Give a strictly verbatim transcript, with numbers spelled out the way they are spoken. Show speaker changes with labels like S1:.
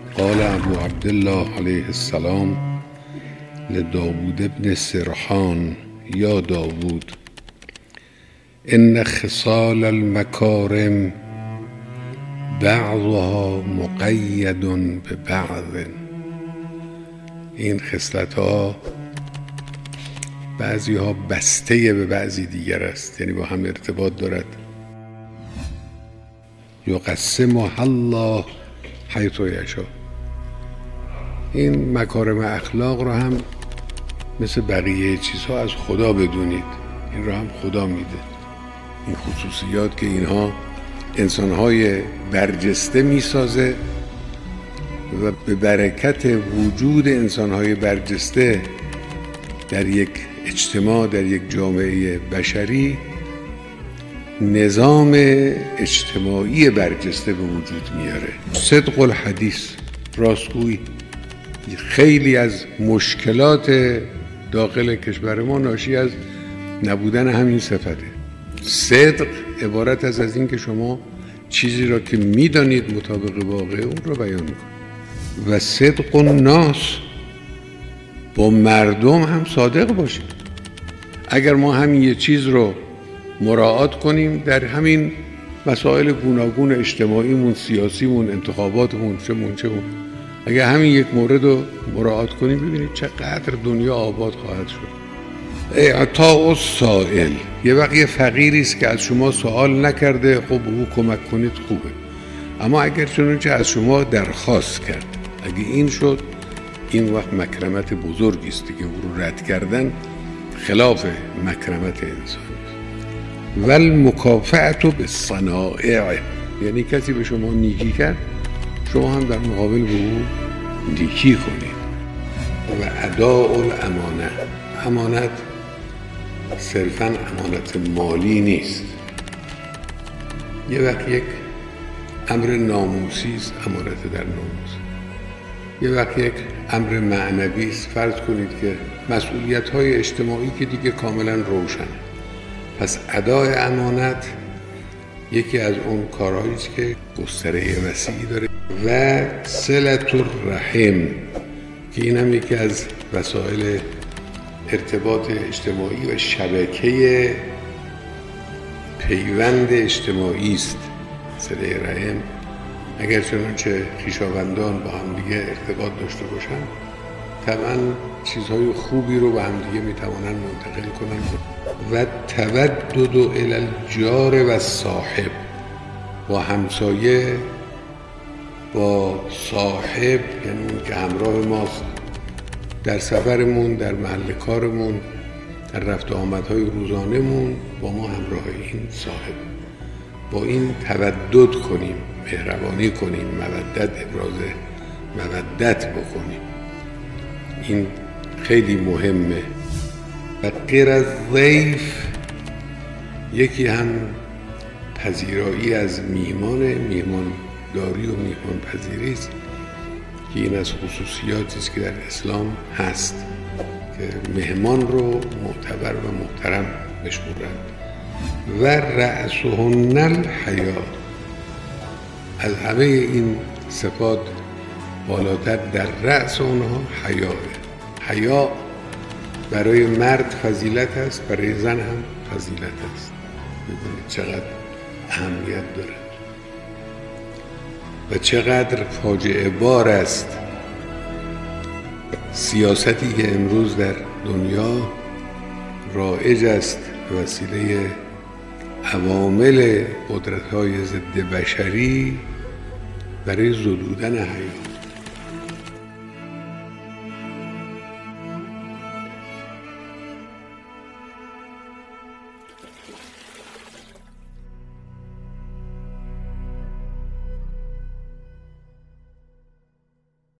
S1: قال ابو عبدالله علیه السلام لداود ابن سرحان یا داود ان خصال المکارم بعضها مقید به بعض. این خصلت ها بعضی ها بسته به بعضی دیگر است، یعنی با هم ارتباط دارد. یقسمها الله حیث یشاء. این مکارم اخلاق رو هم مثل بقیه چیزها از خدا بدونید، این رو هم خدا میده. این خصوصیات که اینها انسانهای برجسته میسازه و به برکت وجود انسانهای برجسته در یک اجتماع، در یک جامعه بشری، نظام اجتماعی برجسته به وجود میاره. صدق الحدیث، راستگویی. خیلی از مشکلات داخل کشور ما ناشی از نبودن همین صفته. صدق عبارت از از این که شما چیزی را که میدانید مطابق واقع اون را بیان کنید و صدق الناس، با مردم هم صادق باشید. اگر ما همین یه چیز رو مراعات کنیم در همین مسائل گوناگون اجتماعیمون، سیاسیمون، انتخاباتمون، چمون چمون، اگر همین یک مورد رو مراعات کنیم، ببینید چقدر دنیا آباد خواهد شد. اعطاء السائل، یه وقت یه فقیری است که از شما سوال نکرده، خب او کمک کنید خوبه، اما اگر چنانچه از شما درخواست کرد، اگه این شد، این وقت مکرمت بزرگی است که او رو رد کردن خلاف مکرمت انسان. والمکافأة بالصنائع، یعنی کسی به شما نیکی کرد، شما هم در مقابل به او نیکی کنید. و اداء الامانه، امانت صرفاً امانت مالی نیست. یه وقت یک امر ناموسی است، امانت در ناموس. یه وقت یک امر معنوی است. فرض کنید که مسئولیت‌های اجتماعی که دیگه کاملاً روشنه. پس ادای امانت یکی از اون کارهایی است که گستره وسیعی داره. و صلة الرحم، که این هم یکی از وسایل ارتباط اجتماعی و شبکه پیوند اجتماعی است. صله رحم، اگر چنانچه خویشاوندان با هم دیگه ارتباط داشته باشن، طبعا چیزهای خوبی رو به هم دیگه میتوانن منتقل کنن. و تودد الی الجار و صاحب، با همسایه، با صاحب، یعنی اون که همراه ماست در سفرمون، در محل کارمون، در رفت و آمدهای روزانمون، با ما همراه این صاحب، با این تودد کنیم، مهربانی کنیم، مودت، ابراز مودت بکنیم. این خیلی مهمه. و غیر از ضیف، یکی هم پذیرایی از میهمان، میهمان داری و میهمان پذیری است که این از خصوصیاتی است که در اسلام هست که مهمان رو معتبر و محترم بشمرند. و رأسهن الحیا، از همه این صفات بالاتر در رأس اونها حیاه. حیا برای مرد فضیلت است، برای زن هم فضیلت است. ببینید چقدر اهمیت داره و چقدر فاجعه بار است سیاستی که امروز در دنیا رایج است به وسیله عوامل قدرت‌های ضد بشری برای زدودن حیا.